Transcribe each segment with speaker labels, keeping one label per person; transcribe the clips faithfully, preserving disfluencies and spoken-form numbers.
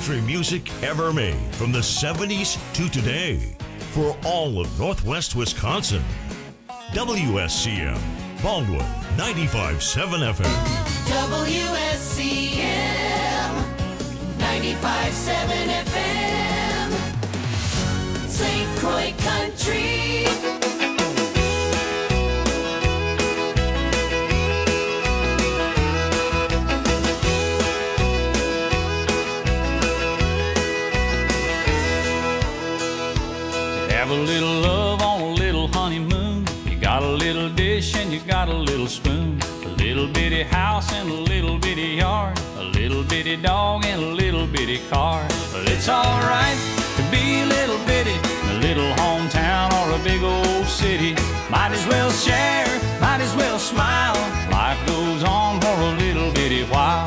Speaker 1: country music ever made from the seventies to today for all of Northwest Wisconsin. W S C M, Baldwin, ninety-five point seven F M.
Speaker 2: W S C M, ninety-five point seven F M, Saint Croix Country.
Speaker 3: Have a little love on a little honeymoon. You got a little dish and you got a little spoon. A little bitty house and a little bitty yard. A little bitty dog and a little bitty car. Well, it's alright to be a little bitty in a little hometown or a big old city. Might as well share, might as well smile. Life goes on for a little bitty while.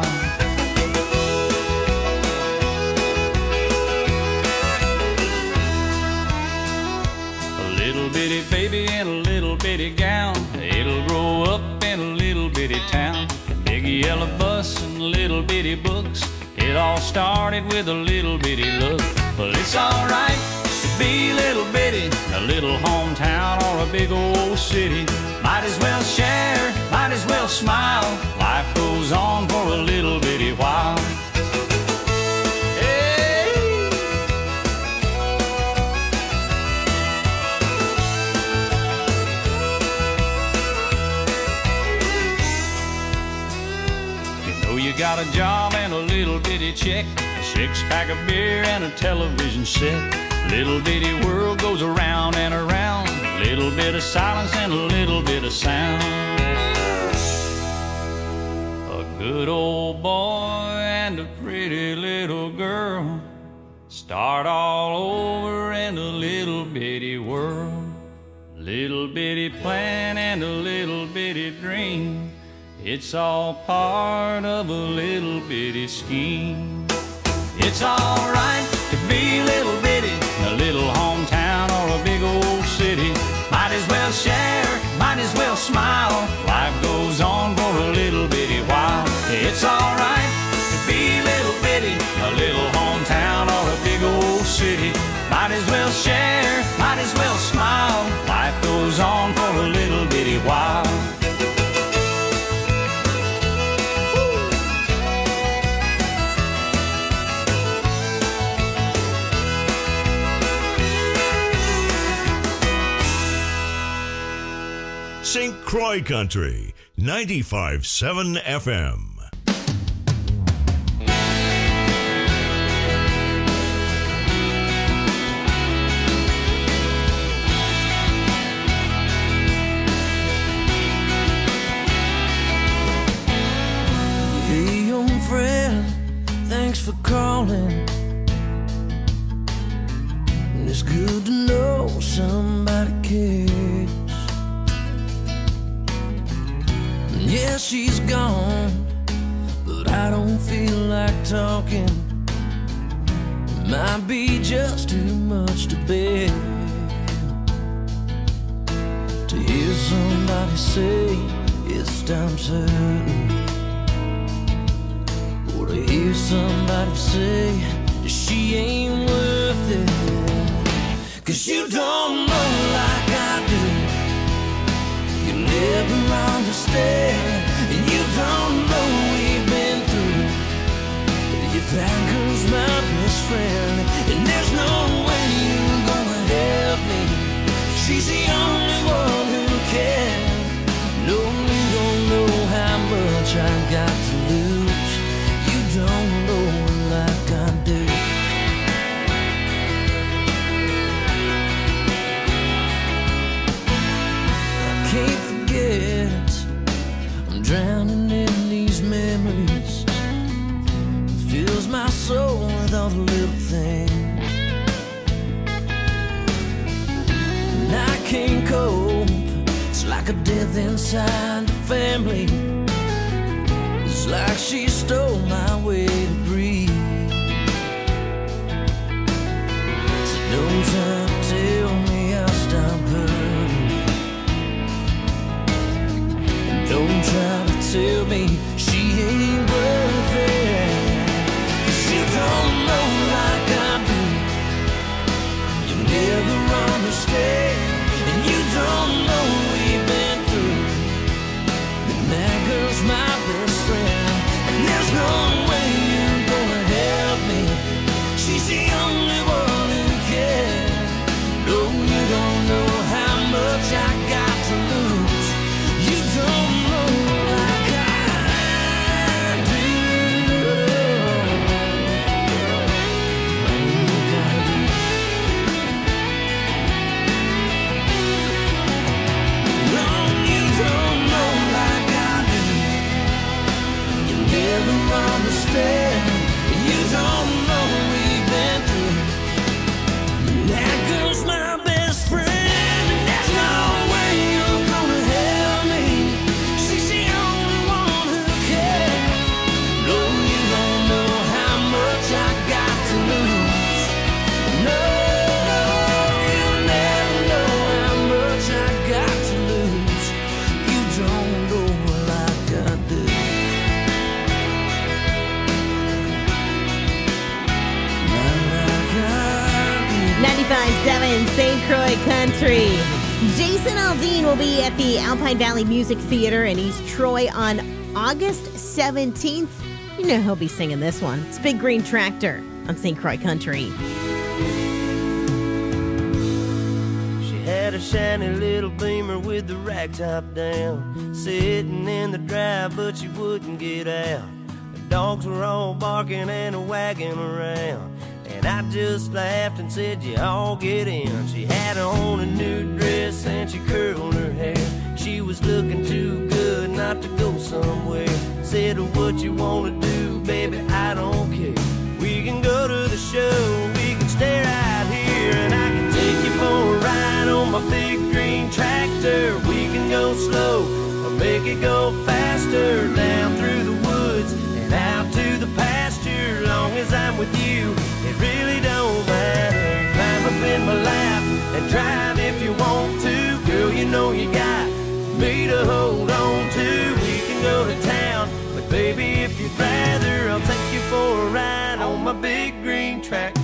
Speaker 3: Little bitty baby in a little bitty gown. It'll grow up in a little bitty town. A big yellow bus and little bitty books. It all started with a little bitty look. Well, it's alright to be a little bitty in a little hometown or a big old city. Might as well share, might as well smile. Life goes on for a little bitty while. You got a job and a little bitty check, a six pack of beer and a television set. Little bitty world goes around and around. A little bit of silence and a little bit of sound. A good old boy and a pretty little girl start all over in a little bitty world. Little bitty plan and a little bitty dream. It's all part of a little bitty scheme. It's alright to be a little bitty in a little hometown or a big old city. Might as well share, might as well smile. Life goes on for a little bitty while. It's alright to be a little bitty in a little hometown or a big old city. Might as well share, might as well smile. Life goes on for a little bitty while.
Speaker 1: Saint Croix Country, ninety-five point seven F M.
Speaker 4: Hey, young friend, thanks for calling. It's good to know somebody cares. Yeah, she's gone, but I don't feel like talking. It might be just too much to bear. To hear somebody say it's time certain, or to hear somebody say she ain't worth it. Cause you don't know like I do. You never understand, and you don't know we've been through. You're that girl's my best friend, and there's no way you're gonna help me. She's the only one who can. No, you don't know how much I got to lose. You don't know like I do. I can't forget, I'm drowning in these memories. It fills my soul with all the little things. And I can't cope, it's like a death inside the family. It's like she stole my way to breathe. So don't try to tell me I'll stop hurting. And don't try to tell me she ain't worth it. 'Cause you don't know
Speaker 5: Saint Croix Country. Jason Aldean will be at the Alpine Valley Music Theater in East Troy on August seventeenth. You know he'll be singing this one. It's Big Green Tractor on Saint Croix Country.
Speaker 6: She had a shiny little Beamer with the rack top down, sitting in the drive, but she wouldn't get out. The dogs were all barking and wagging around, and I just laughed and said, you all get in. She had on a new dress and she curled her hair. She was looking too good not to go somewhere. Said, what you wanna do, baby, I don't care. We can go to the show, we can stay right here, and I can take you for a ride on my big green tractor. We can go slow or make it go faster, down through the woods and out to the pasture. Long as I'm with you, it really don't matter. Climb up in my lap and drive if you want to. Girl, you know you got me to hold on to. We can go to town, but baby, if you'd rather, I'll take you for a ride on my big green tractor.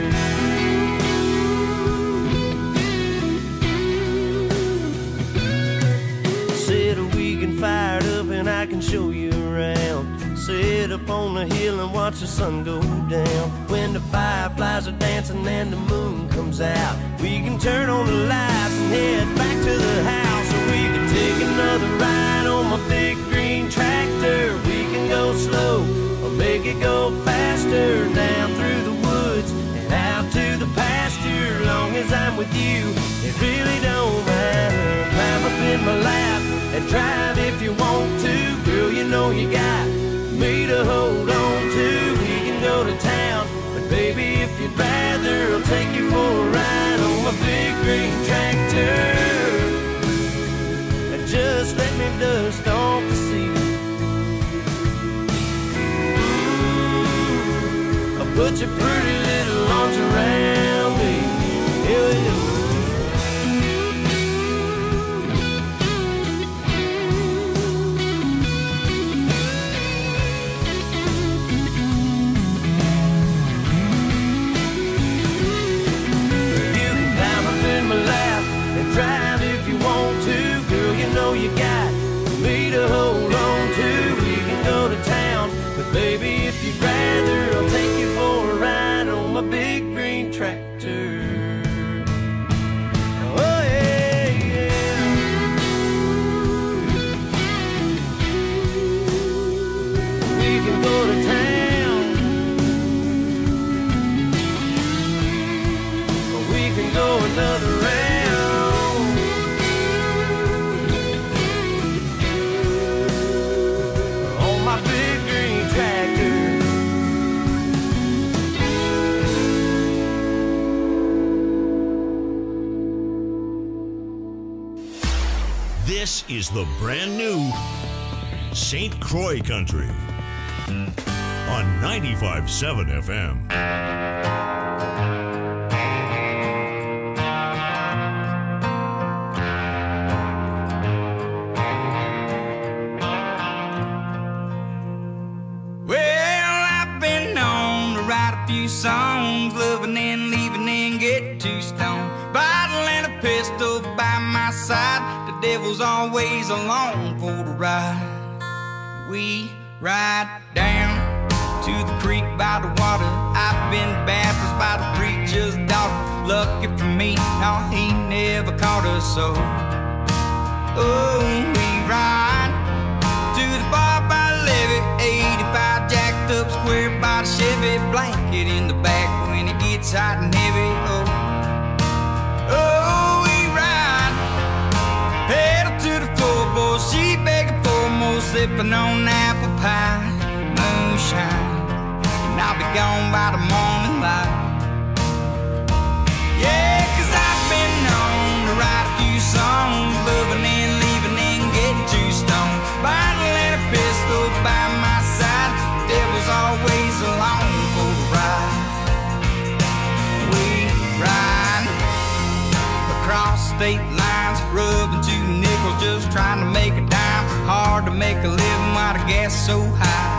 Speaker 6: Said we can fire it up and I can show you around. Sit up on the hill and watch the sun go down. When the fireflies are dancing and the moon comes out, we can turn on the lights and head back to the house. Or we can take another ride on my big green tractor. We can go slow or make it go faster, down through the woods and out to the pasture. Long as I'm with you, it really don't matter. Climb up in my lap and drive if you want to. Girl, you know you got me to hold on to. We can go to town, but baby, if you'd rather, I'll take you for a ride on my big green tractor. And just let me dust off the seat. Ooh, I'll put your pretty little arms around me. Here we go. Drive if you want to, girl, you know you got me to hold on to. We can go to town, but baby, if you'd rather, I'll take you for a ride on my big green tractor. Oh yeah, yeah. We can go to town, or we can go another round.
Speaker 1: This is the brand new Saint Croix Country on ninety-five point seven F M.
Speaker 7: Well, I've been known to write a few songs, loving and leaving and get too stoned. Bottle and a pistol by my side, the devil's always along for the ride. We ride down to the creek by the water. I've been baptized by the preacher's daughter. Lucky for me, no, he never caught us so. Oh, we ride to the bar by the levee, eighty-five jacked up square by the Chevy, blanket in the back when it gets hot and heavy. Oh, oh, we ride pedal to the floorboard, she begging for more, sipping on apple pie, moonshine, and I'll be gone by the morning light. Yeah, 'cause I've been known to write a few songs, loving and leaving and getting too stoned. Bottle and a pistol by my side, the devil's always along for the ride. We ride across state lines, rubbing two nickels, just trying to make a dime. Hard to make a living while the gas is so high.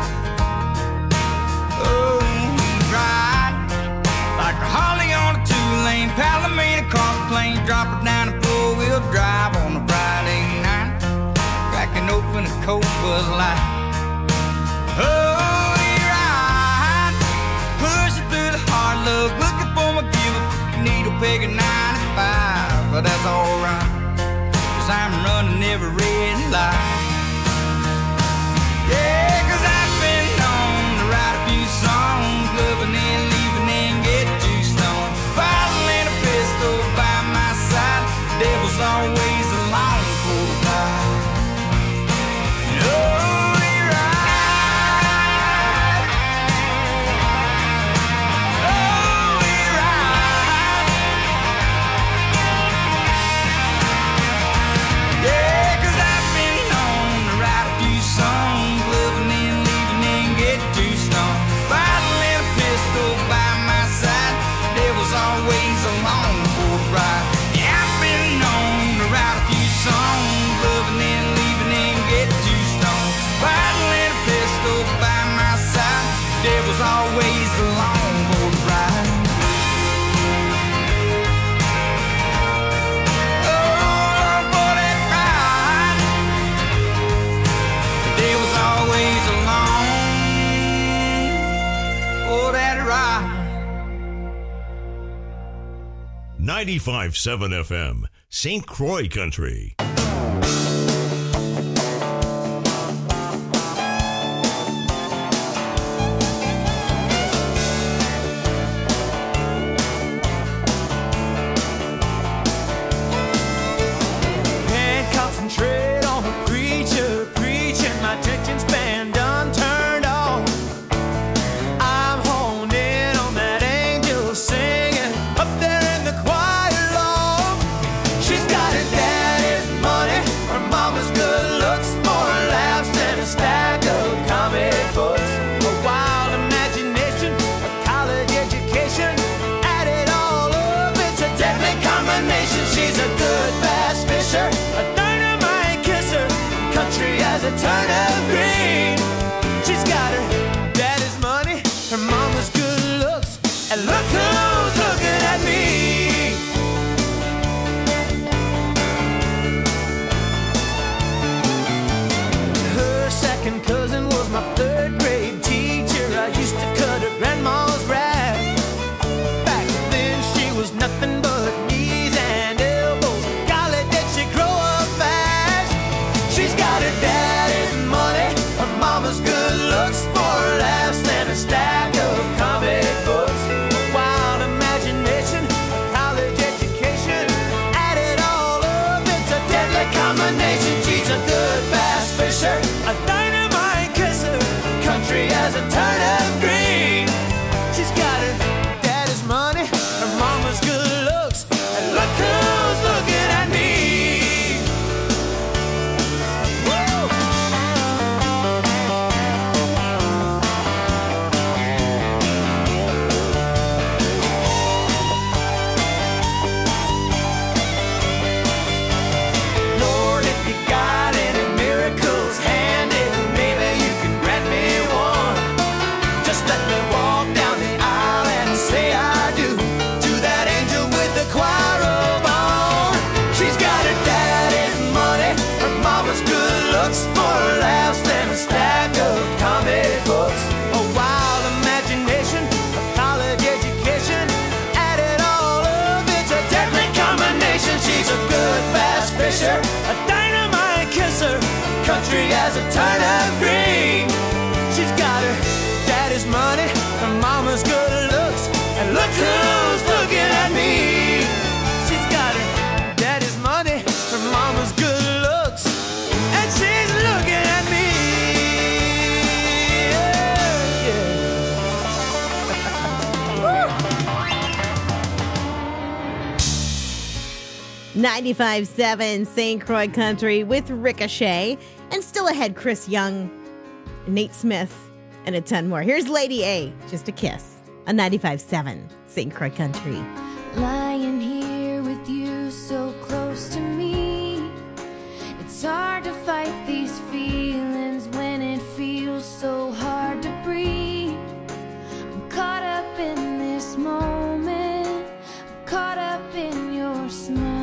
Speaker 7: Oh, we ride like a Harley on a two-lane Palomino across the drop her down a four-wheel drive on a Friday night, cracking open a cold Bud Light. Oh, we ride, pushing through the hard luck, looking for my gift, needle peg at ninety-five, but that's alright, 'cause I'm running every red light. Yeah, 'cause I've been known to write a few songs, loving and leaving and get too stoned. Bottle and a pistol by my side, devil's always along for the ride. Oh, we ride. Oh, we ride. Yeah, 'cause I've been known to write a few songs, living and leaving and get too stoned. Bottle and a pistol by my side, devil's always along for the ride. Yeah, I've been known to write a few songs, living and leaving and get too stoned. Bottle and a pistol by my side, devil's always along for the ride. Oh, for that ride, the devil's always along for that ride.
Speaker 1: ninety-five point seven F M, Saint Croix Country.
Speaker 4: Can't concentrate on a preacher preaching. My attention span done turned off. I'm honed in on that angel singing up there in the choir loft. She's got her daddy's money, her mama's good looks, more laughs than a stack of comic books. A wild imagination, a college education, add it all up, it's a deadly combination. She's a good bass fisher, a dynamite kisser, country as a turnip green. She's got her daddy's money, her mama's good looks, and look who's looking at me. Her second cousin was my third grade teacher. I used to cut her grandma's grass. Back then she was nothing but knees and elbows. Golly, did she grow up fast? She's got her daddy's money, her mama's good looks, more laughs than a stack of comic books. A wild imagination, a college education, add it all up, it's a deadly combination. She's a good bass fisher, a dynamite kisser, country as a turnip green. She's got her daddy's money, her mama's good looks, and look who's looking at me. Woo! Lord, if you got any miracles handy, maybe you can grant me one. Just let me walk down the aisle and say I do to that angel with the choir robe on. She's got her daddy's money, her mama's good looks, more laughs than a stack of comic books. A wild imagination, a college education, add it all up, it's a deadly combination. She's a good bass fisher, a dynamite kisser, country as a turnip green. She's got her daddy's money, her mama's good looks, and look who's looking at me. She's got her daddy's money, her mama's good looks, and she's looking at me. Yeah, yeah.
Speaker 5: ninety-five point seven Saint Croix Country with Ricochet. And still ahead, Chris Young, Nate Smith, and a ton more. Here's Lady A, Just a Kiss, on ninety-five point seven Saint Croix Country.
Speaker 8: Lying here with you so close to me, it's hard to fight these feelings when it feels so hard to breathe. I'm caught up in this moment, I'm caught up in your smile.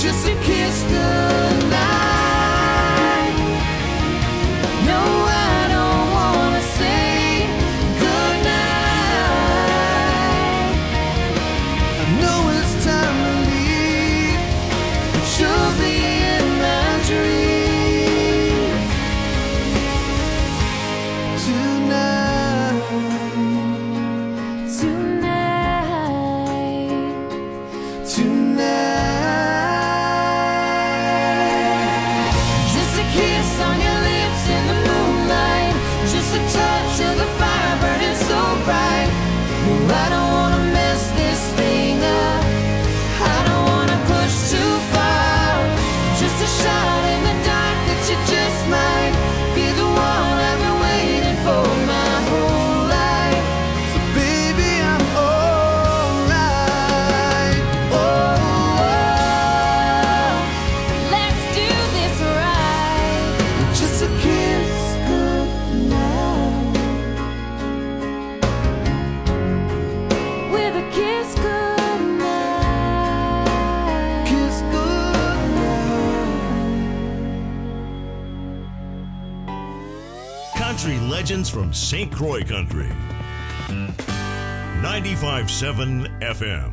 Speaker 4: just a kiss goodnight. No, I don't wanna say goodnight. I know it's time to leave, but you'll be in my dreams tonight. Tonight. Tonight. Just a kiss on your lips in the moonlight, just a touch of the fire burning so bright. No, I don't wanna mess this thing up, I don't wanna push too far. Just a shot in the dark that you just might be the one I've been waiting for my whole life. So baby, I'm alright. Oh, oh, let's do this right. Just a kiss goodnight. With a kiss goodnight. Kiss goodnight.
Speaker 1: Country legends from Saint Croix Country. ninety-five point seven F M.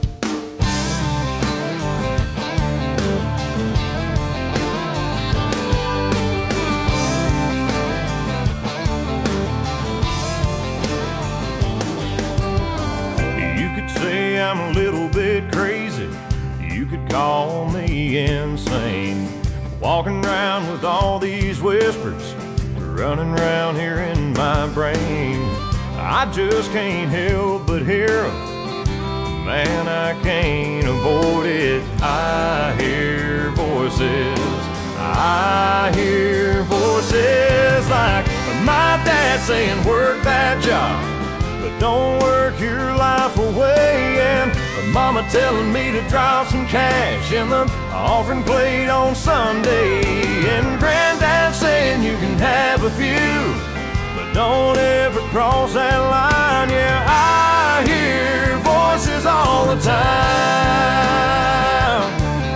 Speaker 9: You could say I'm a little bit crazy. You could call me insane. Walking around with all these whispers running around here in my brain. I just can't help but hear 'em. Man, I can't avoid it. I hear voices. I hear voices like my dad saying, work that job, but don't work your life away. And mama telling me to drop some cash in the offering plate on Sunday. And granddad saying you can have a few, but don't ever cross that line. Yeah, I hear voices all the time.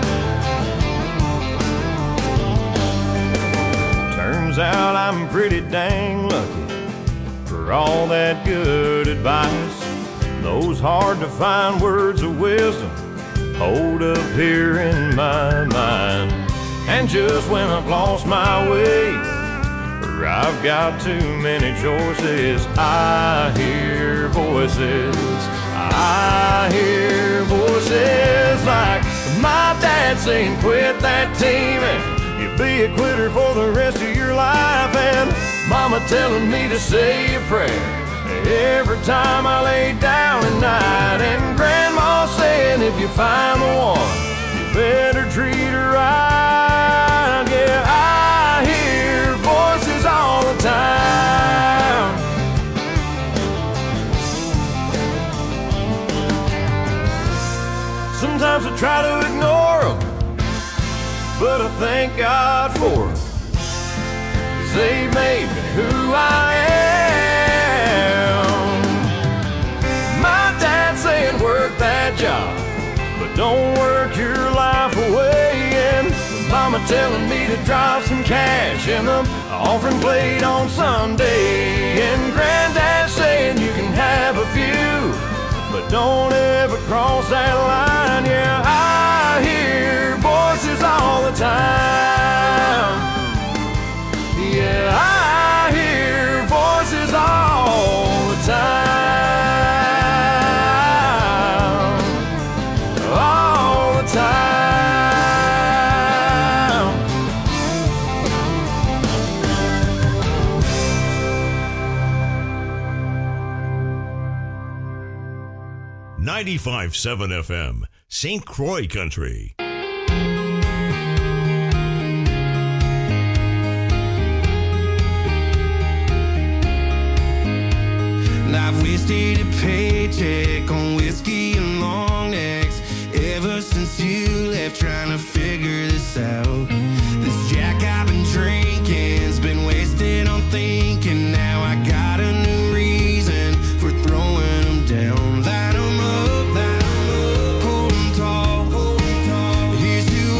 Speaker 9: Turns out I'm pretty dang lucky for all that good advice. Those hard to find words of wisdom hold up here in my mind. And just when I've lost my way, or I've got too many choices, I hear voices. I hear voices like my dad saying, quit that team and you'll be a quitter for the rest of your life. And mama telling me to say a prayer every time I lay down at night. And grandma saying if you find the one, you better treat her right. Yeah, I hear voices all the time. Sometimes I try to ignore them, but I thank God for them, 'cause they made me who I am. My dad saying work that job, but don't work your life away. And mama telling me to drop some cash in the offering plate on Sunday. And granddad saying you can have a few, but don't ever cross that line. Yeah, I hear voices all the time. Yeah, I hear voices all the time. All the time.
Speaker 1: ninety-five point seven F M, Saint Croix Country.
Speaker 7: And I've wasted a paycheck on whiskey and long necks ever since you left, trying to figure this out. This Jack I've been drinking's been wasted on thinking. Now I got a new reason for throwing them down. Light 'em up, light 'em up, hold 'em tall. Here's to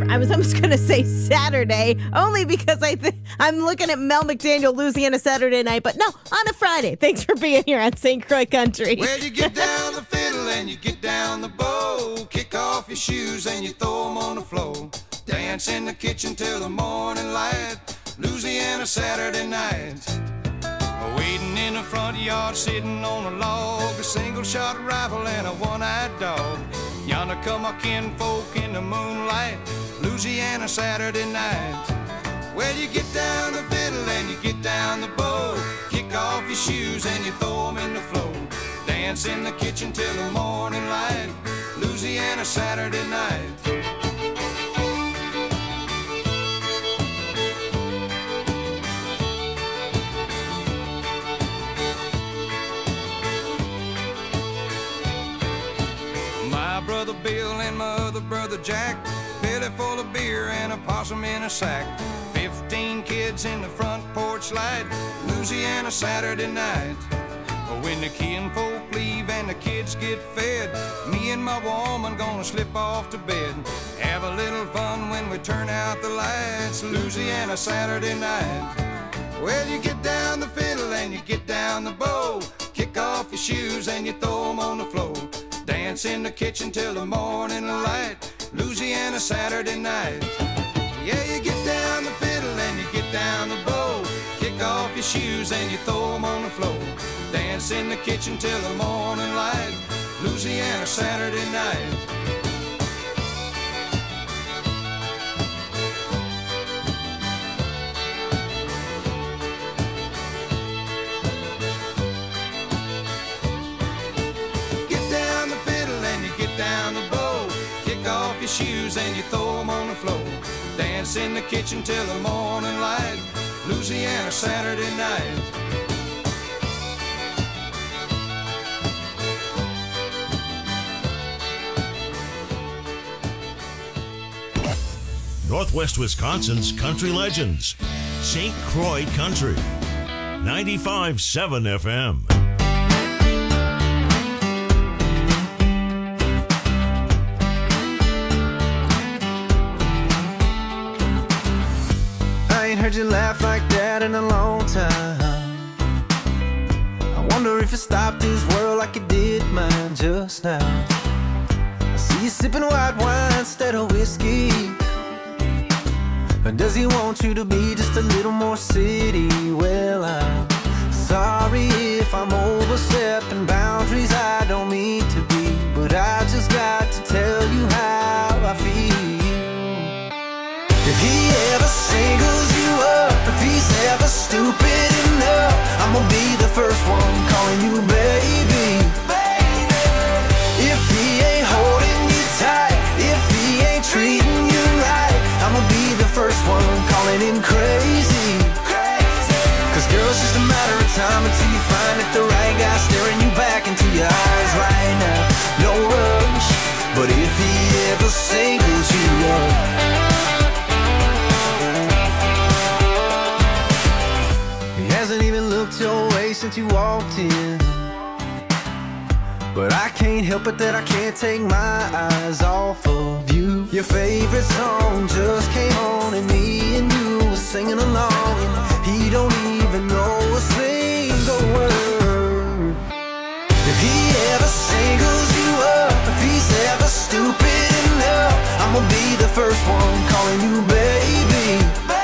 Speaker 5: I was almost going to say Saturday, only because I th- I'm looking at Mel McDaniel, Louisiana Saturday night, but no, on a Friday. Thanks for being here on Saint Croix Country.
Speaker 10: Well, you get down the fiddle and you get down the bow, kick off your shoes and you throw them on the floor, dance in the kitchen till the morning light, Louisiana Saturday night. Waiting in the front yard, sitting on a log, a single-shot rifle and a one-eyed dog. Yonder come our kinfolk in the moonlight, Louisiana Saturday night. Well, you get down the fiddle and you get down the bow, kick off your shoes and you throw them in the floor, dance in the kitchen till the morning light, Louisiana Saturday night. Brother Bill and my other brother Jack, belly full of beer and a possum in a sack, fifteen kids in the front porch light, Louisiana Saturday night. When the kinfolk leave and the kids get fed, me and my woman gonna slip off to bed, have a little fun when we turn out the lights, Louisiana Saturday night. Well, you get down the fiddle and you get down the bow, kick off your shoes and you throw them on the floor, dance in the kitchen till the morning light, Louisiana Saturday night. Yeah, you get down the fiddle and you get down the bow, kick off your shoes and you throw them on the floor, dance in the kitchen till the morning light, Louisiana Saturday night. Shoes and you throw them on the floor, dance in the kitchen till the morning light, Louisiana Saturday night.
Speaker 1: Northwest Wisconsin's country legends, Saint Croix Country, ninety-five point seven F M.
Speaker 6: Heard you laugh like that in a long time. I wonder if you stopped this world like you did mine just now. I see you sipping white wine instead of whiskey. Or does he want you to be just a little more city? Well, I'm sorry if I'm overstepping boundaries I don't mean to be, but I just got to tell you how I feel. If he ever singles you up, if he's ever stupid enough, I'm gonna be the first one calling you baby. Baby. If he ain't holding you tight, if he ain't treating you right, I'm gonna be the first one calling him crazy. Crazy. Cause girl, it's just a matter of time until you find that the right guy staring you back into your eyes right now. No rush, but if he ever singles you up, hasn't even looked your way since you walked in, but I can't help it that I can't take my eyes off of you. Your favorite song just came on and me and you were singing along, and he don't even know a single word. If he ever singles you up, if he's ever stupid enough, I'm gonna be the first one calling you baby.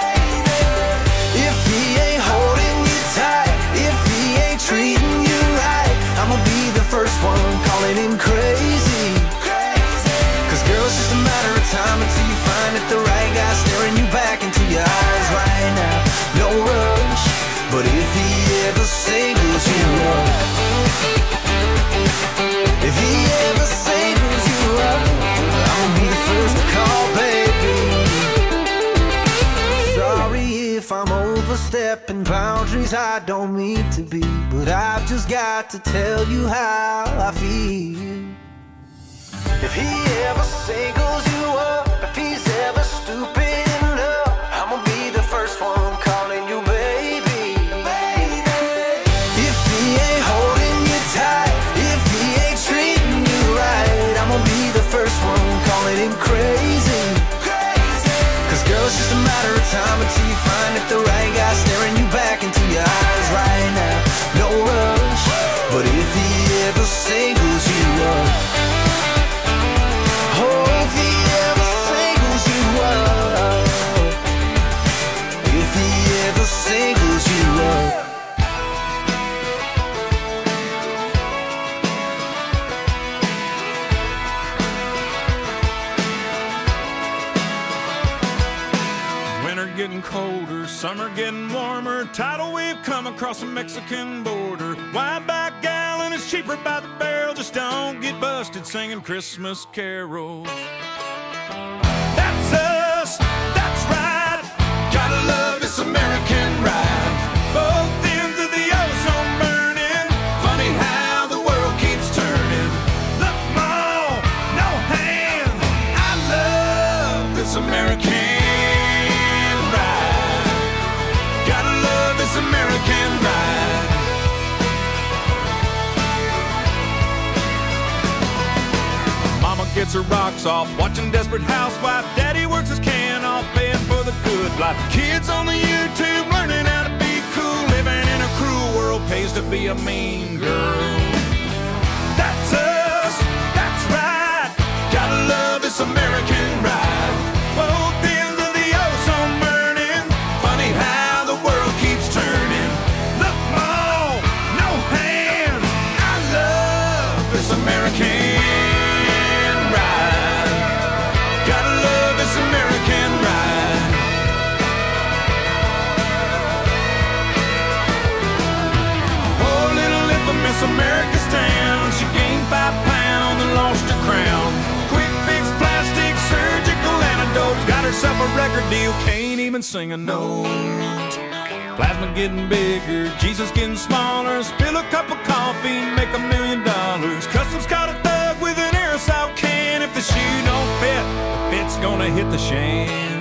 Speaker 6: If he ain't holding you tight, if he ain't treating you right, I'ma be the first one calling him crazy. Cause girl, it's just a matter of time until you find that the right guy staring you back into your eyes right now. No rush, but if he ever singles you up, if he ever singles you up, I'ma be the first to call, baby. Sorry if I'm overstepping boundaries I don't mean to be, but I've just got to tell you how I feel. If he ever singles you up, if he's ever stupid enough, I'ma be the first one calling you baby. Baby. If he ain't holding you tight, if he ain't treating you right, I'ma be the first one calling him crazy. Crazy. climb until you find that the right guy staring you back into your eyes right now. No rush, but if he ever singles you up, oh, if he ever singles you up, if he ever singles you up.
Speaker 9: Getting colder, summer getting warmer, tidal wave come across the Mexican border. Wide back gallon is cheaper by the barrel, just don't get busted singing Christmas carols. That's us, that's right, gotta love this American ride. Both ends of the ozone burning, funny how the world keeps turning. Look, Mom, no hands, I love this American American ride. Mama gets her rocks off watching Desperate Housewife. Daddy works his can off paying for the good life. Kids on the YouTube learning how to be cool. Living in a cruel world pays to be a mean girl. That's us, that's right, gotta love this American ride. Both ends of the ozone burning, funny how the world keeps turning. Look, Mom, no hands, I love this American ride. Gotta love this American ride. Oh, little infamous America's town, she gained five pounds and lost her crown. Quick fix, plastic, surgical antidotes, got herself a record deal, can't even sing a note. Plasma getting bigger, Jesus getting smaller. Spill a cup of coffee, make a million dollars. Customs caught a thug with an aerosol can. If the shoe don't fit, the fit's gonna hit the shan.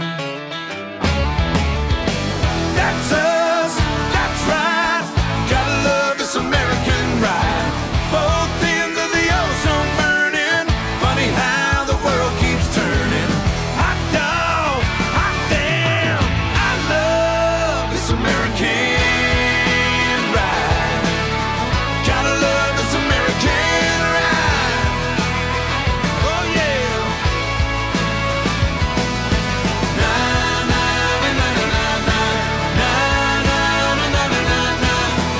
Speaker 9: That's us, that's right, gotta love this American ride. Both ends of the ozone burning, funny how the world keeps turning. Hot dog, hot damn, I love this American ride. Gotta love this American ride. Oh yeah. Na na na na na na na na na na na na na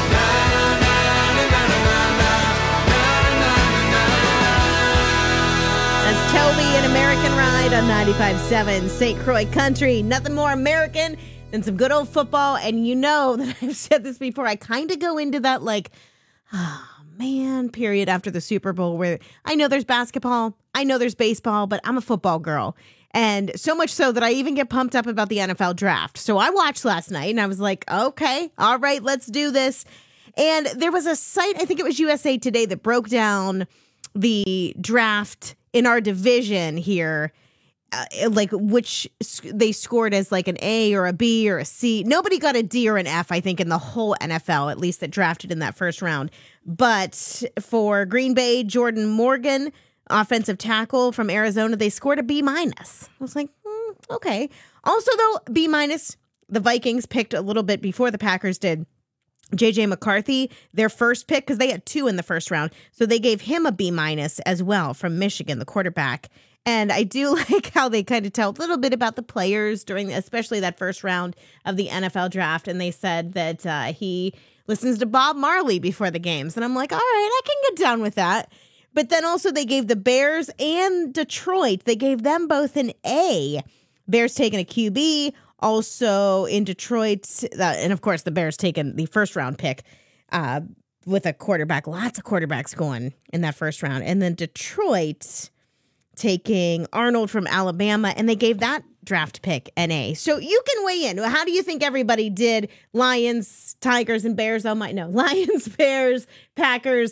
Speaker 5: That's Toby and American Ride on ninety-five point seven Saint Croix Country. Nothing more American than some good old football. And you know that I've said this before. I kind of go into that like, oh man, period after the Super Bowl where I know there's basketball, I know there's baseball, but I'm a football girl. And so much so that I even get pumped up about the N F L draft. So I watched last night and I was like, okay, all right, let's do this. And there was a site, I think it was U S A Today, that broke down the draft in our division here, uh, like which they scored as like an A or a B or a C. Nobody got a D or an F, I think, in the whole N F L, at least that drafted in that first round. But for Green Bay, Jordan Morgan, offensive tackle from Arizona, they scored a B minus. I was like, hmm, okay. Also, though, B minus, the Vikings picked a little bit before the Packers did. J J McCarthy, their first pick, because they had two in the first round. So they gave him a B minus as well from Michigan, the quarterback. And I do like how they kind of tell a little bit about the players during, especially that first round of the N F L draft. And they said that uh, he listens to Bob Marley before the games. And I'm like, all right, I can get down with that. But then also they gave the Bears and Detroit, they gave them both an A. Bears taking a Q B. Also in Detroit, uh, and of course the Bears taking the first round pick uh, with a quarterback. Lots of quarterbacks going in that first round. And then Detroit taking Arnold from Alabama, and they gave that draft pick an A. So you can weigh in. How do you think everybody did? Lions, Tigers, and Bears. Oh, my, no. Lions, Bears, Packers.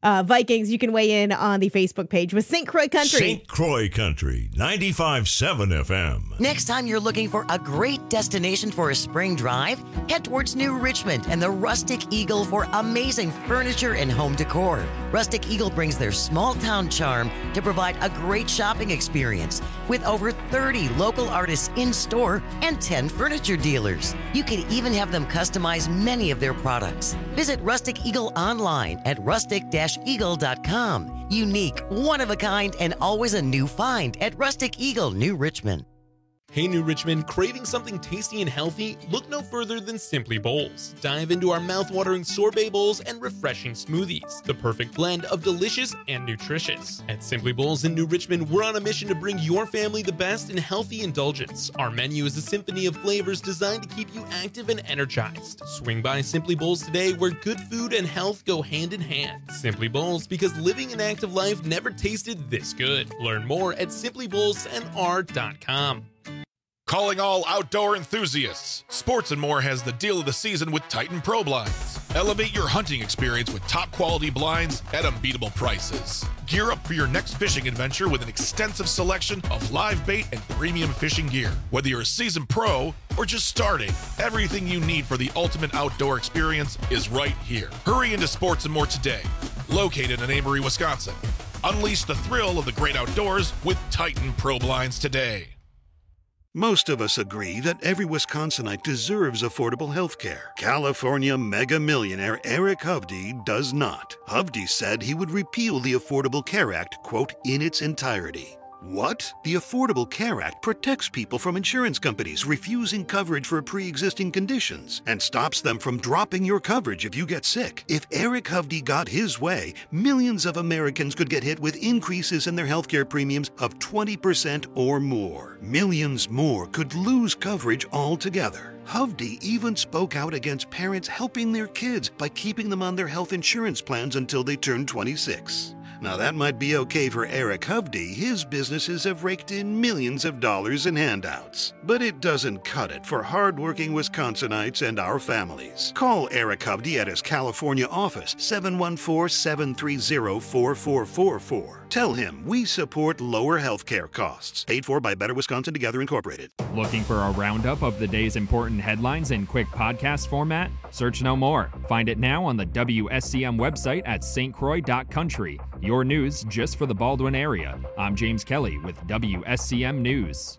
Speaker 5: uh, Vikings, you can weigh in on the Facebook page with Saint Croix Country.
Speaker 1: Saint Croix Country, ninety-five point seven F M.
Speaker 11: Next time you're looking for a great destination for a spring drive, head towards New Richmond and the Rustic Eagle for amazing furniture and home decor. Rustic Eagle brings their small town charm to provide a great shopping experience with over thirty local artists in store and ten furniture dealers. You can even have them customize many of their products. Visit Rustic Eagle online at rustic dash eagle dot com. Unique, one of a kind, and always a new find at Rustic Eagle, New Richmond.
Speaker 12: Hey New Richmond, craving something tasty and healthy? Look no further than Simply Bowls. Dive into our mouth-watering sorbet bowls and refreshing smoothies, the perfect blend of delicious and nutritious. At Simply Bowls in New Richmond, we're on a mission to bring your family the best in healthy indulgence. Our menu is a symphony of flavors designed to keep you active and energized. Swing by Simply Bowls today, where good food and health go hand in hand. Simply Bowls, because living an active life never tasted this good. Learn more at simply bowls n r dot com.
Speaker 13: Calling all outdoor enthusiasts. Sports and More has the deal of the season with Titan Pro Blinds. Elevate your hunting experience with top quality blinds at unbeatable prices. Gear up for your next fishing adventure with an extensive selection of live bait and premium fishing gear. Whether you're a seasoned pro or just starting, everything you need for the ultimate outdoor experience is right here. Hurry into Sports and More today. Located in Amory, Wisconsin. Unleash the thrill of the great outdoors with Titan Pro Blinds today.
Speaker 14: Most of us agree that every Wisconsinite deserves affordable health care. California mega millionaire Eric Hovde does not. Hovde said he would repeal the Affordable Care Act, quote, in its entirety. What? The Affordable Care Act protects people from insurance companies refusing coverage for pre-existing conditions and stops them from dropping your coverage if you get sick. If Eric Hovde got his way, millions of Americans could get hit with increases in their healthcare premiums of twenty percent or more. Millions more could lose coverage altogether. Hovde even spoke out against parents helping their kids by keeping them on their health insurance plans until they turn twenty-six. Now that might be okay for Eric Hovde. His businesses have raked in millions of dollars in handouts. But it doesn't cut it for hardworking Wisconsinites and our families. Call Eric Hovde at his California office, seven one four, seven three zero, four four four four. Tell him we support lower health care costs. Paid for by Better Wisconsin Together Incorporated.
Speaker 15: Looking for a roundup of the day's important headlines in quick podcast format? Search no more. Find it now on the W S C M website at s t croix dot country. Your news just for the Baldwin area. I'm James Kelly with W S C M News.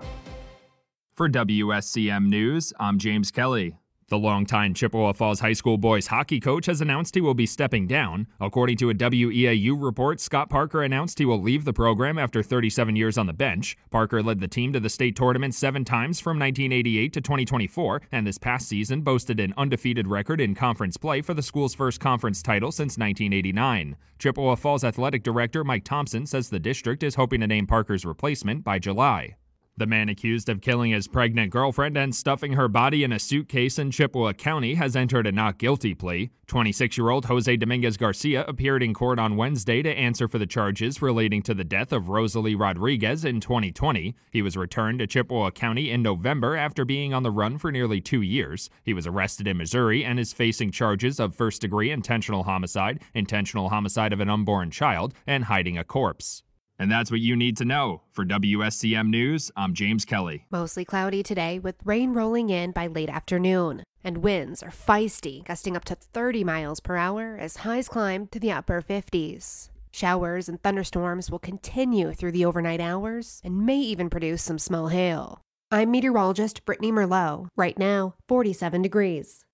Speaker 15: For W S C M News, I'm James Kelly. The longtime Chippewa Falls High School boys hockey coach has announced he will be stepping down. According to a W E A U report, Scott Parker announced he will leave the program after thirty-seven years on the bench. Parker led the team to the state tournament seven times from nineteen eighty-eight to twenty twenty-four, and this past season boasted an undefeated record in conference play for the school's first conference title since nineteen eighty-nine. Chippewa Falls Athletic Director Mike Thompson says the district is hoping to name Parker's replacement by July. The man accused of killing his pregnant girlfriend and stuffing her body in a suitcase in Chippewa County has entered a not guilty plea. twenty-six-year-old Jose Dominguez Garcia appeared in court on Wednesday to answer for the charges relating to the death of Rosalie Rodriguez in twenty twenty. He was returned to Chippewa County in November after being on the run for nearly two years. He was arrested in Missouri and is facing charges of first-degree intentional homicide, intentional homicide of an unborn child, and hiding a corpse. And that's what you need to know. For W S C M News, I'm James Kelly.
Speaker 16: Mostly cloudy today with rain rolling in by late afternoon. And winds are feisty, gusting up to thirty miles per hour as highs climb to the upper fifties. Showers and thunderstorms will continue through the overnight hours and may even produce some small hail. I'm meteorologist Brittany Merlot. Right now, forty-seven degrees.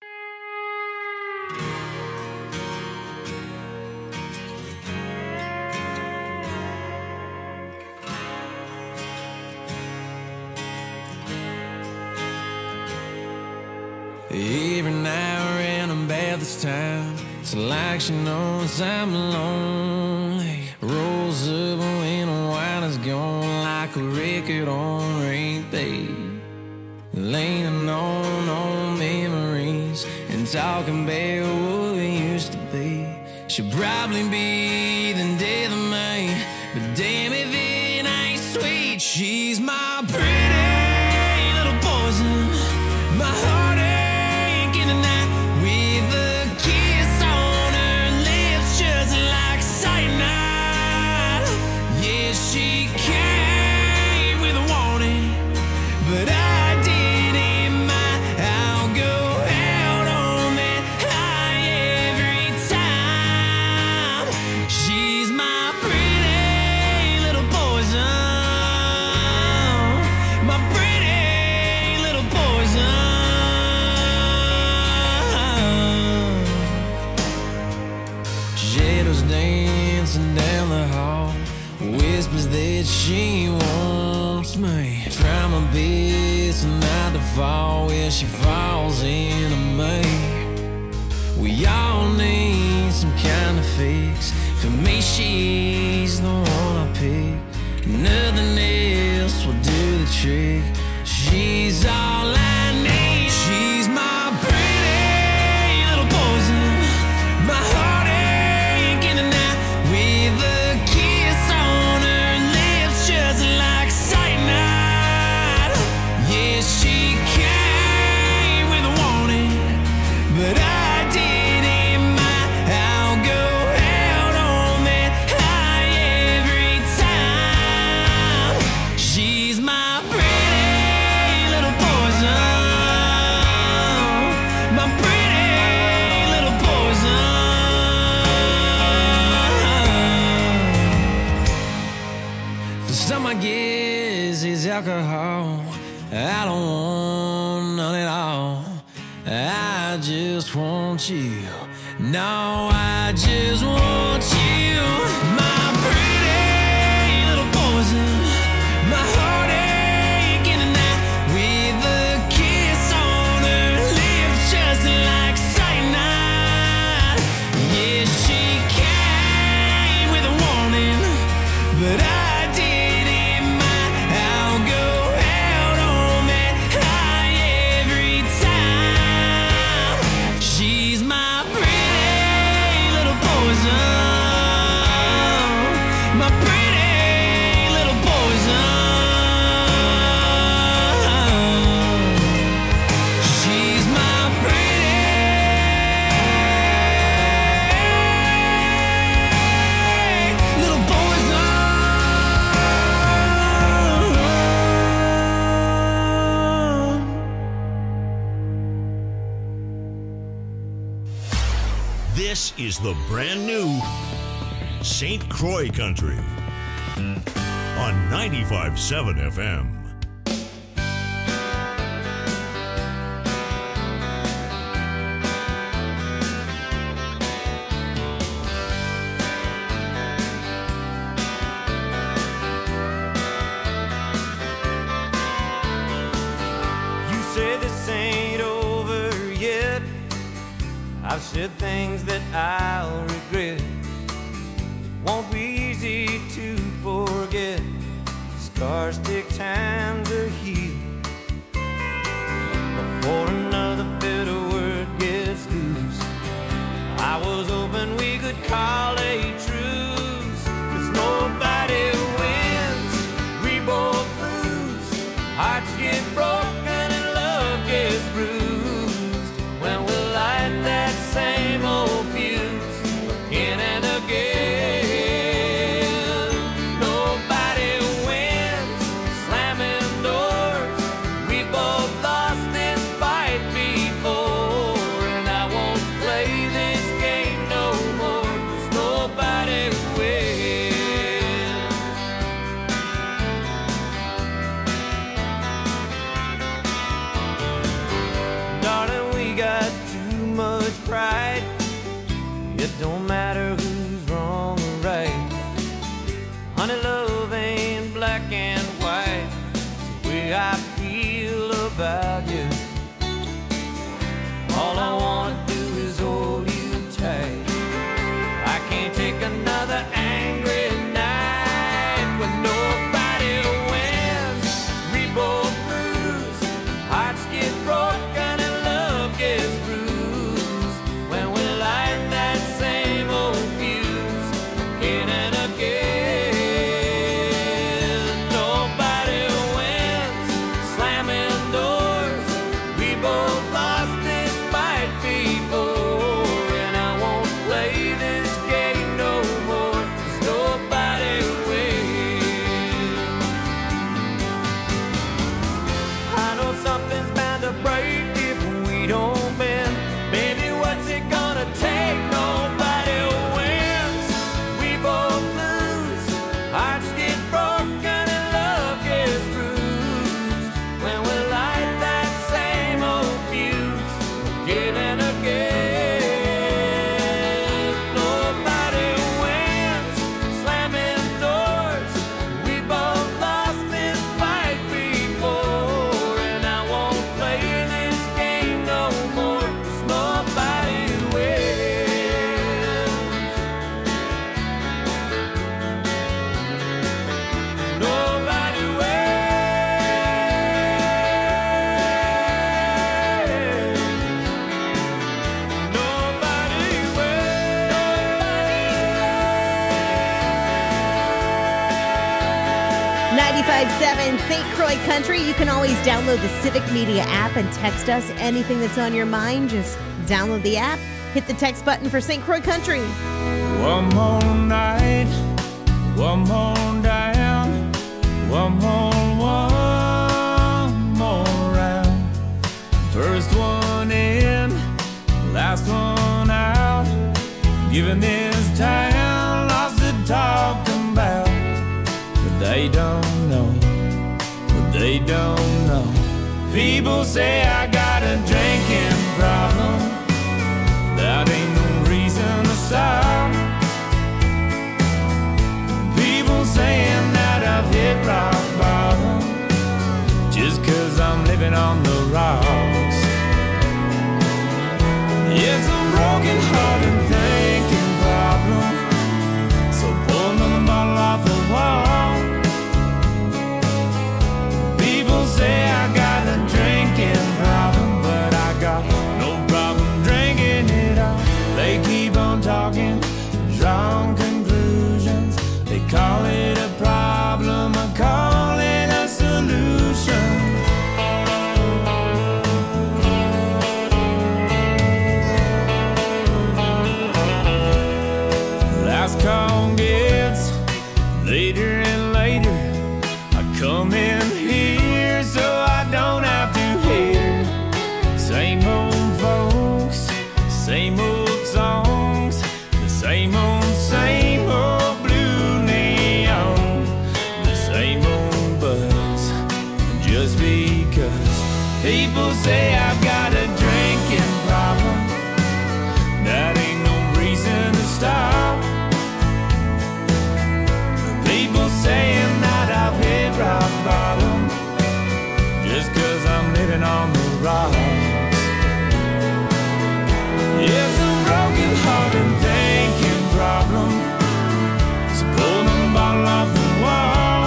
Speaker 4: Every now and then about this time, it's like she knows I'm lonely. Rolls up when the wine is gone like a record on repeat. Leaning on old memories and talking about what we used to be. She'll probably be the death of me, but damn if it ain't sweet. She's my pretty little poison, my heart. With a kiss on her lips, just like shadows dancing down the hall, whispers that she wants me. Try my best not to fall where she falls into me. We all need some kind of fix. For me, she's the one I pick. Nothing else will do the trick. She's all I need. She's my pretty little poison, my heartache in the night, with a kiss on her lips just like cyanide. Yeah, she came with a warning, but I didn't mind. I'll go out on that high every time. She's my pretty little poison, my pretty little poison. For some, I guess it's alcohol. I don't want none at all. I just want you. No, I just want you. My pretty little poison, my heartache in the night, with a kiss on her lips just like cyanide. Yeah, she came with a warning, but I didn't mind. I'll go out on that high every time. She's my pretty little poison, my pretty little poison. She's my pretty little poison.
Speaker 1: This is the brand new Saint Croix Country on ninety-five point seven F M.
Speaker 6: You say this ain't over yet. I've said things that I'll regret. Won't be easy to forget. Scars take time to heal before another bitter word gets loose. I was hoping we could call a truce, 'cause nobody wins, we both lose. Hearts get broken and love gets bruised when we light that same old fuse again and again. Nobody wins, slamming doors. We both lost this fight before, and I won't play this game no more, 'cause nobody wins. Darling, we got too much pride. It don't matter who's wrong or right. Honey, love ain't black and white. It's the way I feel about you. All I wanna do is hold you tight. I can't take another angry night when nobody wins, we both lose. Hearts get broken and love gets bruised when we light that same old fuse.
Speaker 5: ninety-five point seven Saint Croix Country. You can always download the Civic Media app and text us anything that's on your mind. Just download the app, hit the text button for Saint Croix Country.
Speaker 7: One more night, one more down, one more, one more round. First one in, last one out. Giving this town lots to talk about. But they don't know, but they don't know. People say I got a drinking problem. That ain't no reason to stop. People saying that I've hit rock bottom just cause I'm living on the rocks. It's a broken hearted thinking problem. So pull another bottle off the wall. People say I got a drinking problem, but I got no problem drinking it all. They keep on talking, drawing conclusions. They call it a problem, I call it a solution. Last call gets later and later. I come in here so I don't have to hear same old folks, same old songs, the same old, same old blue neon, the same old buzz. Just because people say I've got a drinking problem, that ain't no reason to stop. People saying that I've hit rock bottom just cause I'm living on the rocks. It's a broken hearted thinking problem. So pull the bottle off the wall.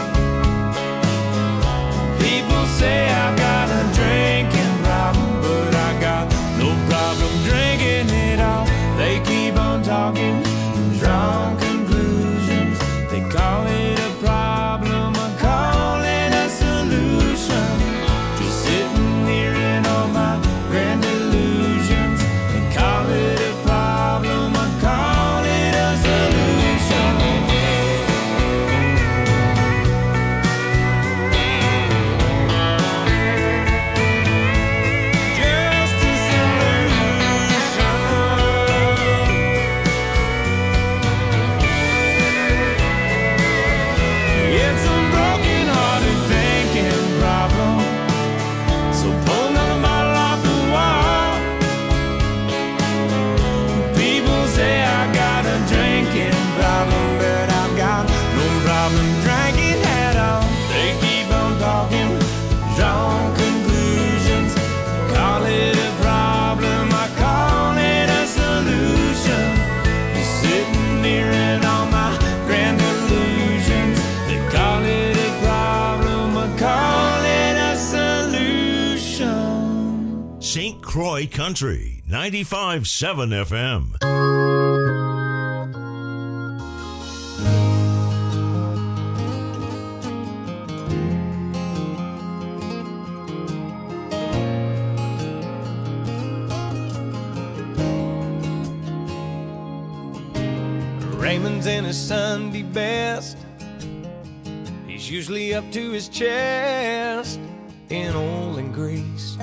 Speaker 7: People say I've got a drinking problem, but I got no problem drinking it all. They keep on talking, drawing conclusions. They call it a problem, I call it a solution. Just sitting here in all my grand illusions. They call it a problem, I call it a solution. Just a solution. It's a broken hearted thinking problem. So pull another bottle off the wall. People say I got a drinking problem, but I've got no problem drinking at all. They keep on talking, drawing conclusions. Call it a problem, I call it a solution. Just sitting here in all my grand illusions. They call it a problem, I call it a solution.
Speaker 1: Saint Croix Country, ninety-five point seven F M.
Speaker 6: Raymond's in his Sunday best. He's usually up to his chest in oil and grease.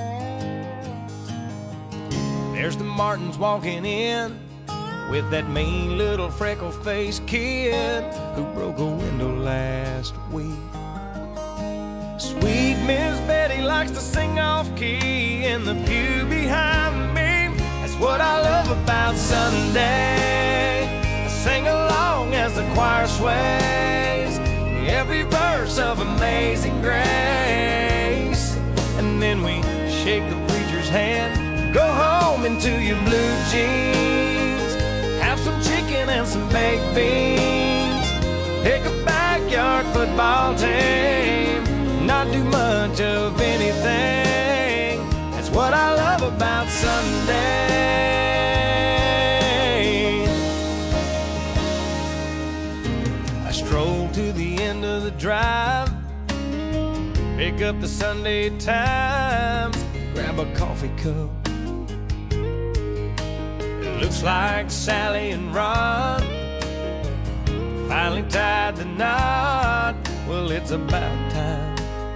Speaker 6: There's the Martins walking in with that mean little freckle-faced kid who broke a window last week. Sweet Miss Betty likes to sing off-key in the pew behind me. That's what I love about Sunday. I sing along as the choir sways every verse of Amazing Grace. And then we shake the preacher's hand, go home into your blue jeans, have some chicken and some baked beans, pick a backyard football team, not do much of anything. That's what I love about Sunday. I stroll to the end of the drive, Pick up the Sunday Times, grab a coffee cup. It looks like Sally and Ron finally tied the knot. Well, it's about time.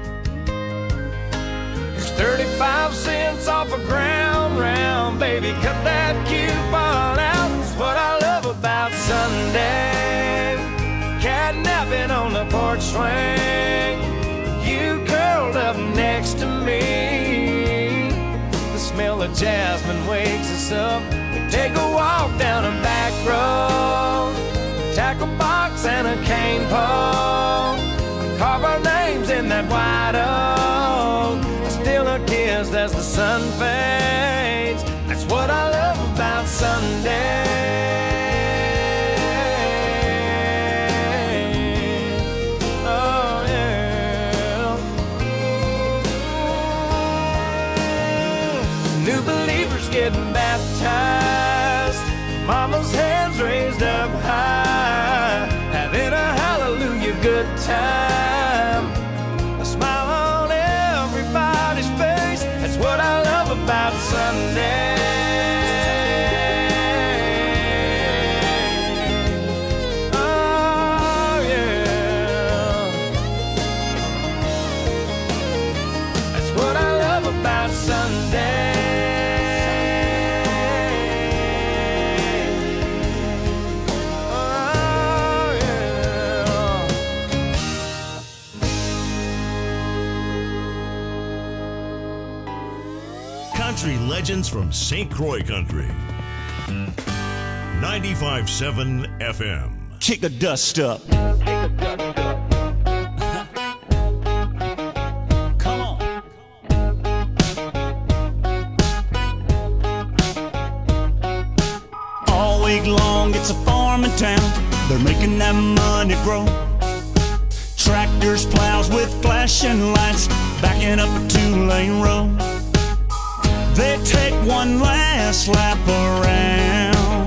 Speaker 6: There's thirty-five cents off a ground round, baby, cut that coupon out. It's what I love about Sunday. Catnapping on the porch swing, you curled up next to me. The smell of jasmine wakes us up. We take a walk down a back road, tackle box and a cane pole, carve our names in that white oak. I steal a kiss as the sun fades. That's what I love about Sunday. Oh yeah. New believers getting baptized, mama's hands raised up high, having a hallelujah good time. A smile on everybody's face. That's what I love about Sunday. Oh yeah. That's what I love about Sunday.
Speaker 1: Country legends from Saint Croix Country. ninety-five point seven F M.
Speaker 17: Kick the dust up. Come on. All week long, it's a farming town. They're making that money grow. Tractors, plows with flashing lights, backing up a two-lane road. They take one last lap around.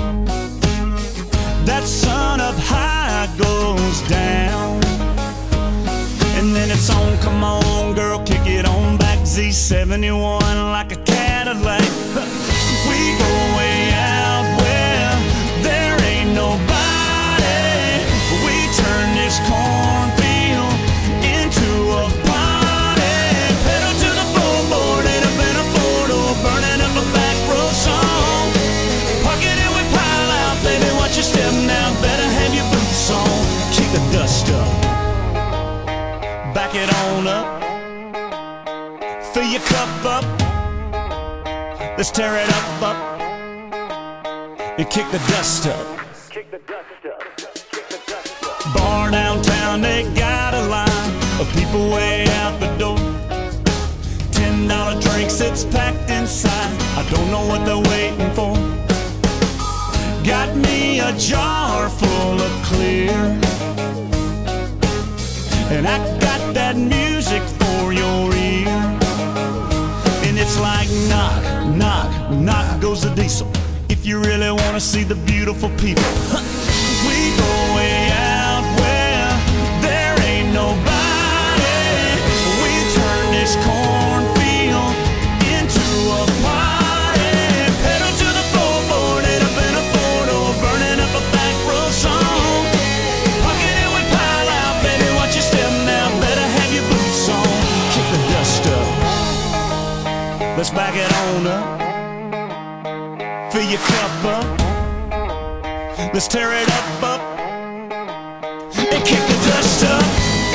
Speaker 17: That sun up high goes down, and then it's on, come on girl, kick it on back. Z seventy-one like a Cadillac. We go way out where there ain't nobody. We turn this cornfield into a party. Pedal to the floorboard and up in a burning up a back road song. Park it and we pile out, baby, watch your step now. Better have your boots on. Kick the dust up, back it on up, fill your cup up. Let's tear it up, up, and kick the dust up. Bar downtown, they got a line of people way out the door. ten dollar drinks, it's packed inside. I don't know what they're waiting for. Got me a jar full of clear, and I got that music for your ear. And it's like knock, knock, knock goes the diesel. If you really want to see the beautiful people, we go way out where there ain't nobody. We turn this cornfield into a party. Pedal to the floorboard and up in a four-door, burning up a back road song. Pocket it with pile out, baby, watch your step now. Better have your boots on. Kick the dust up. Let's back it on up. Fill your cup up. Let's tear it up, up, and kick the dust up.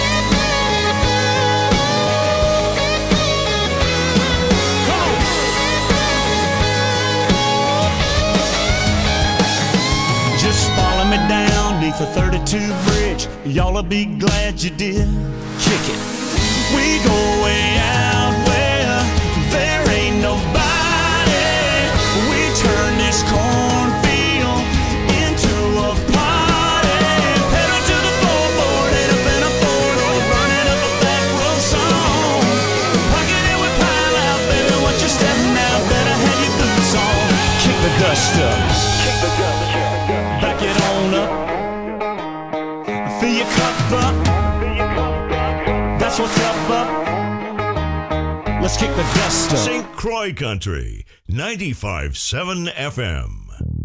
Speaker 17: Me down neath the thirty-two bridge, y'all'll be glad you did. Kick it. We go way out where there ain't nobody. We turn this cornfield into a party. Pedal to the floorboard and up in a four-door, burning up a back road song. Pocket it with pile out, baby, watch your step now. Better have your boots on. Kick the dust up. Kick the dust up. Back it on up, fill your cup up. That's what's up, up. let's kick the dust up.
Speaker 1: Saint Croix Country, ninety-five point seven F M.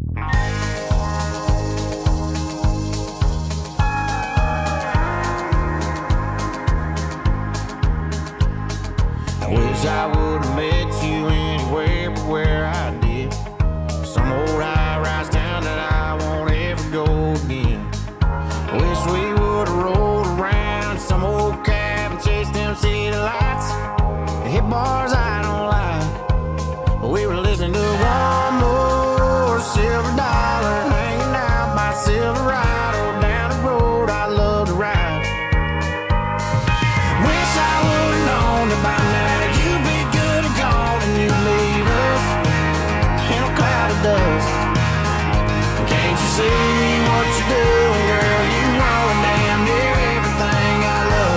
Speaker 18: I wish I would have met you anywhere but where I did. Some old high-rise town that I won't ever go again. Wish we would have rolled around some old cab and chased them city lights. Hit bars I don't like, but we were listening to one more silver dollar, hanging out by Silverado down the road I love to ride. Wish I would have known that by now you'd be good and gone and you'd leave us in a cloud of dust. Can't you see what you're doing, girl? You ruin damn near everything I love.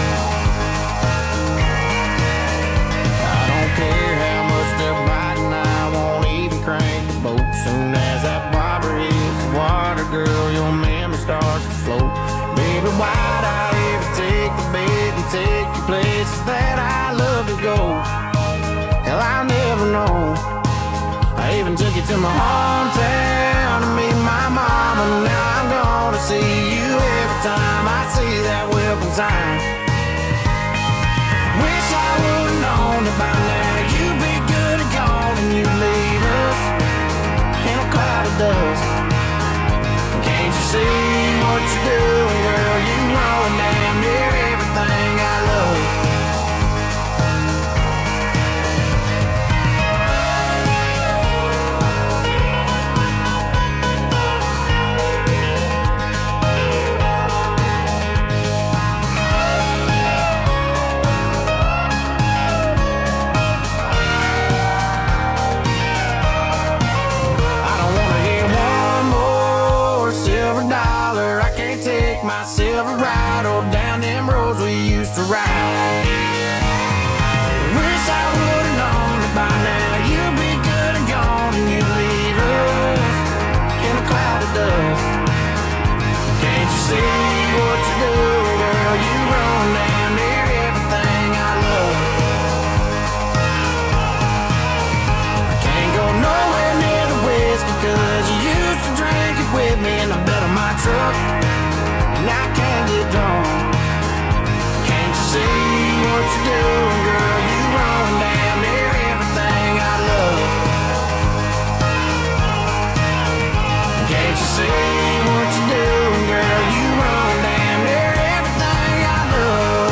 Speaker 18: I don't care how much they're biting, I won't even crank the boat. Soon as that bobber hits the water, girl, your memory starts to float. Baby, why'd I ever take the bait and take you places that I love to go? Hell, I'll never know. I even took you to my hometown to meet my mama. Now I'm gonna see you every time I see that welcome sign. Wish I would've known that by now you'd be good and gone and you'd leave us in a cloud of dust. Can't you see what you're doing, girl? You ruin damn near everything I love. Silverado down them roads we used to ride. Wish I would've known that by now you'd be good and gone and you'd leave us in a cloud of dust. Can't you see what you're doing, girl? You run down near everything I love. I can't go nowhere near the whiskey cause you used to drink it with me in the bed of my truck. And I can't get drunk. Can't you see what you're doing, girl? You run damn near everything I love. Can't you see what you're doing, girl? You run damn near everything I love.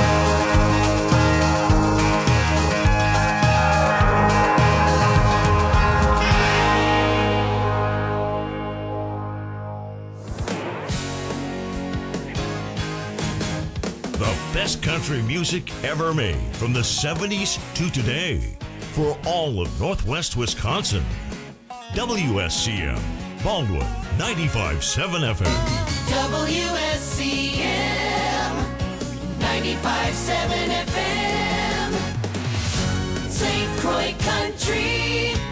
Speaker 1: Best country music ever made from the seventies to today for all of Northwest Wisconsin. W S C M, Baldwin, ninety-five point seven F M.
Speaker 2: W S C M, ninety-five point seven F M. Saint Croix Country.